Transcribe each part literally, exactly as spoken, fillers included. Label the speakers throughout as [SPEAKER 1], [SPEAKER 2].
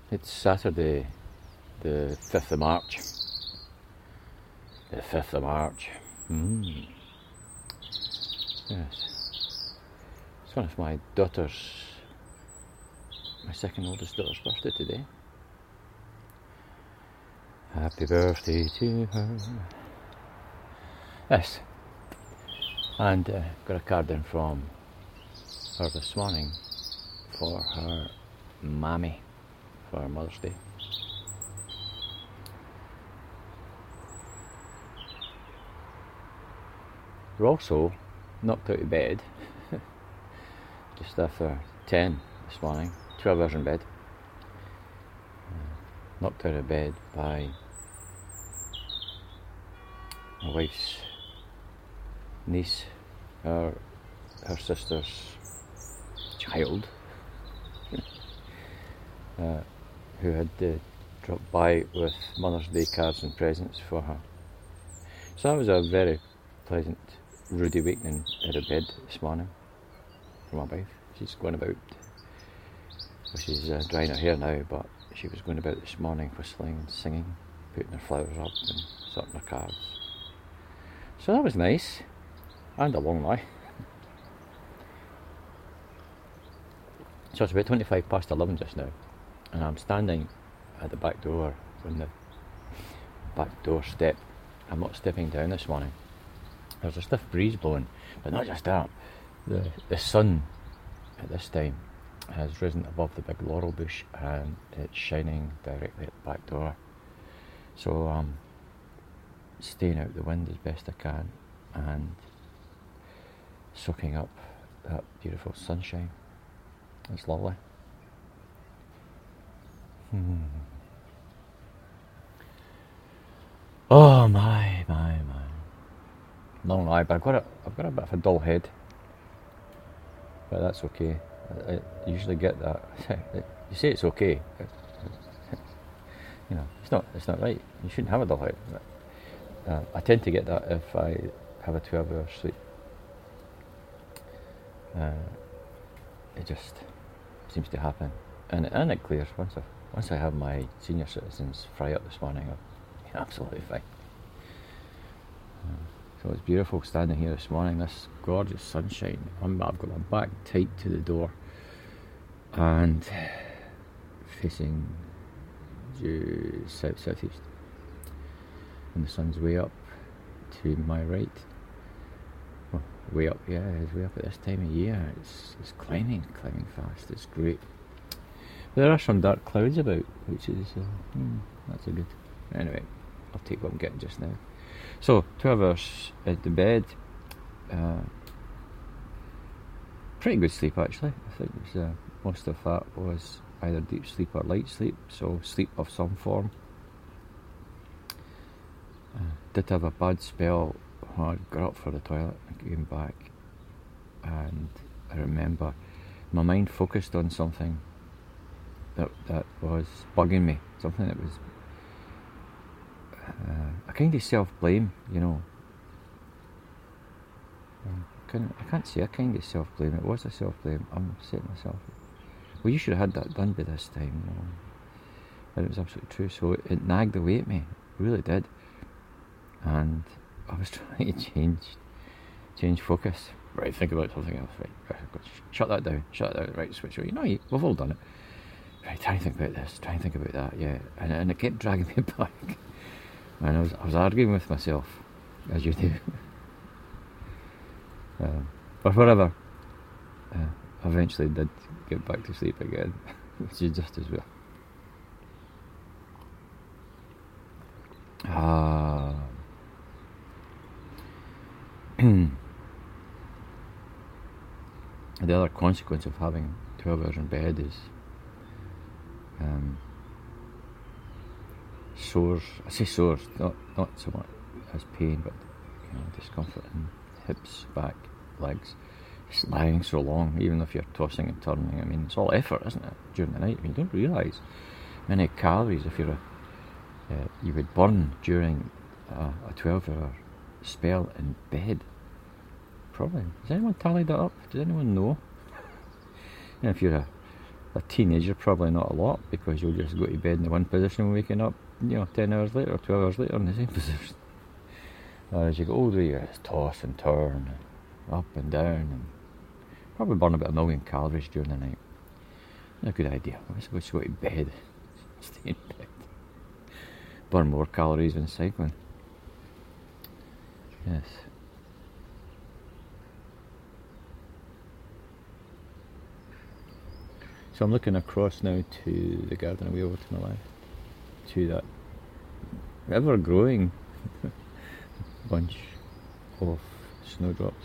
[SPEAKER 1] It's Saturday, the fifth of March. The fifth of March. Mm. Yes. It's one of my daughter's, my second oldest daughter's birthday today. Happy birthday to her. Yes. And uh, got a card in from her this morning for her mammy for Mother's Day. We're also knocked out of bed just after ten this morning, twelve hours in bed. Uh, knocked out of bed by my wife's niece, her, her sister's child, uh, who had uh, dropped by with Mother's Day cards and presents for her. So that was a very pleasant, rude awakening out of bed this morning for my wife. She's going about, well, she's uh, drying her hair now, but she was going about this morning whistling and singing, putting her flowers up and sorting her cards. So that was nice, and a long lie. So it's about twenty-five past eleven just now, and I'm standing at the back door on the back door step. I'm not stepping down this morning. There's a stiff breeze blowing, but not just that. The the sun at this time has risen above the big laurel bush and it's shining directly at the back door. So I'm staying out the wind as best I can and soaking up that beautiful sunshine. It's lovely. Hmm. Oh my, my, my. Long lie, but I've got a, I've got a bit of a dull head. But that's okay. I, I usually get that. You say it's okay. You know, it's not. It's not right. You shouldn't have a dull head. But, uh, I tend to get that if I have a twelve-hour sleep. Uh, it just seems to happen, and and it clears once I once I have my senior citizens fry up this morning. I'm absolutely fine. Uh, So it's beautiful standing here this morning, this gorgeous sunshine. I'm, I've got my back tight to the door and facing due south southeast, and the sun's way up to my right. Well, way up, yeah, it's way up at this time of year. It's it's climbing, climbing fast. It's great. But there are some dark clouds about, which is uh, hmm, that's a good. Anyway, I'll take what I'm getting just now. So, twelve hours at the bed, uh, pretty good sleep actually. I think it was, uh, most of that was either deep sleep or light sleep, so sleep of some form. Uh, did have a bad spell when I got up for the toilet and came back, and I remember my mind focused on something that, that was bugging me, something that was Uh, a kind of self-blame, you know. Um, I, can't, I can't say a kind of self-blame. It was a self-blame. I'm saying to myself, well, you should have had that done by this time, you know. And it was absolutely true. So it, it nagged away at me. It really did. And I was trying to change, change focus. Right, think about something else. Right, right, shut that down. Shut that down. Right, switch away. You know, we've all done it. Right, try and think about this. Try and think about that. Yeah, and and it kept dragging me back. And I was, I was arguing with myself, as you do. uh, but whatever. Uh, I eventually did get back to sleep again, which is just as well. Ah. The other consequence of having twelve hours in bed is um, sores. I say sores, not not so much as pain, but you know, discomfort in hips, back, legs. Just lying so long, even if you're tossing and turning. I mean, it's all effort, isn't it? During the night, I mean, you don't realise many calories if you're a, uh, you would burn during a, a twelve-hour spell in bed. Probably. Has anyone tallied that up? Does anyone know? You know, if you're a a teenager, probably not a lot, because you'll just go to bed in the one position and waking up, you know, ten hours later or twelve hours later in the same position. Or as you get older, you just toss and turn, and up and down, and probably burn about a million calories during the night. Not a good idea. Let's go to bed. Stay in bed. Burn more calories than cycling. Yes. So I'm looking across now to the garden away over to my left, to that ever-growing bunch of snowdrops.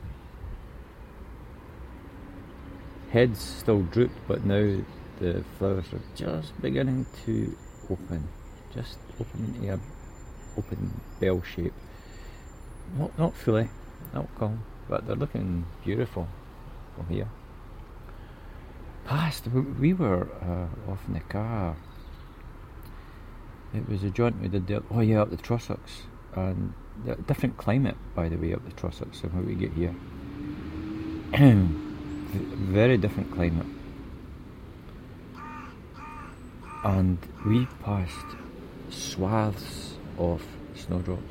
[SPEAKER 1] Heads still drooped, but now the flowers are just beginning to open, just opening into a open bell shape. Not, not fully, not calm, but they're looking beautiful from here. Past, we were uh, off in the car. It was a jaunt we did there. Oh yeah, up the Trossachs, and the different climate, by the way, up the Trossachs than how we get here. Very different climate, and we passed swaths of snowdrops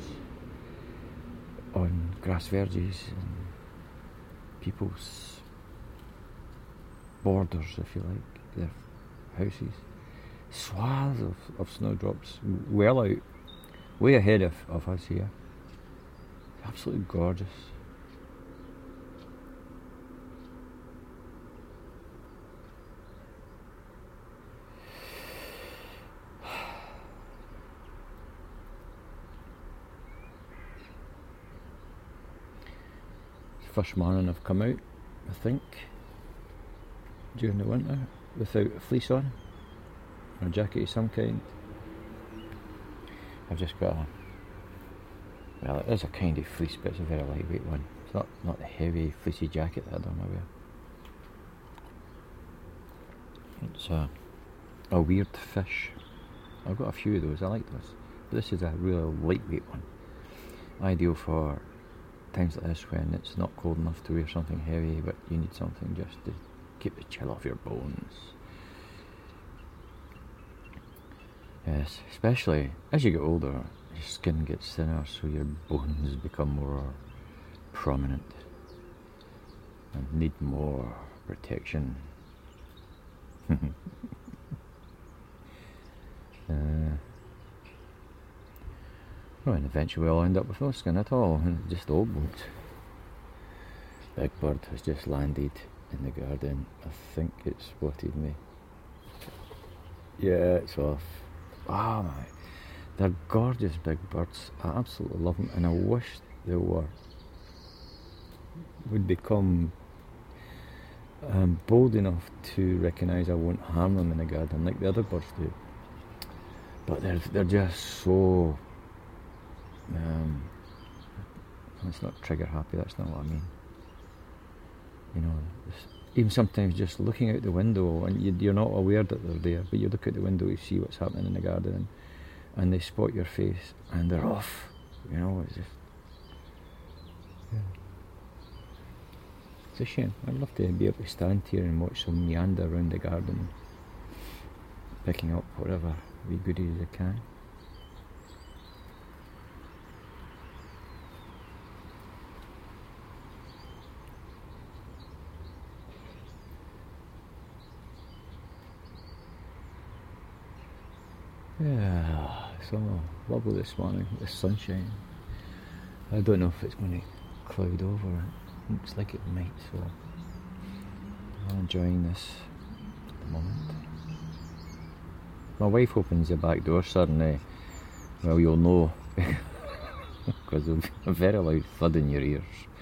[SPEAKER 1] on grass verges and people's borders, if you like, their houses. Swaths of, of snowdrops, well out, way ahead of, of us here. Absolutely gorgeous. First morning I've come out, I think, during the winter, without a fleece on, or a jacket of some kind. I've just got a, well, it is a kind of fleece, but it's a very lightweight one. It's not, not the heavy fleecy jacket that I don't wear. It's a, a weird fish. I've got a few of those, I like those. But this is a real lightweight one. Ideal for times like this when it's not cold enough to wear something heavy, but you need something just to keep the chill off your bones. Yes, especially as you get older, your skin gets thinner, so your bones become more prominent and need more protection. uh, well, and eventually I'll end up with no skin at all, and just old bones. Big bird has just landed in the garden. I think it spotted me. Yeah, it's off. Ah, oh, my. They're gorgeous big birds. I absolutely love them, and I wish they were would become um, bold enough to recognise I won't harm them in the garden like the other birds do. But they're they're just so. Um, it's not trigger happy. That's not what I mean. You know, even sometimes just looking out the window, and you, you're not aware that they're there, but you look out the window, you see what's happening in the garden, and, and they spot your face, and they're off. You know, it's just, yeah. It's a shame. I'd love to be able to stand here and watch them meander around the garden, picking up whatever wee goodies I can. Yeah, so lovely this morning, the sunshine. I don't know if it's going to cloud over. It looks like it might, so I'm enjoying this at the moment. My wife opens the back door suddenly. Well, you'll know because of a very loud thud in your ears.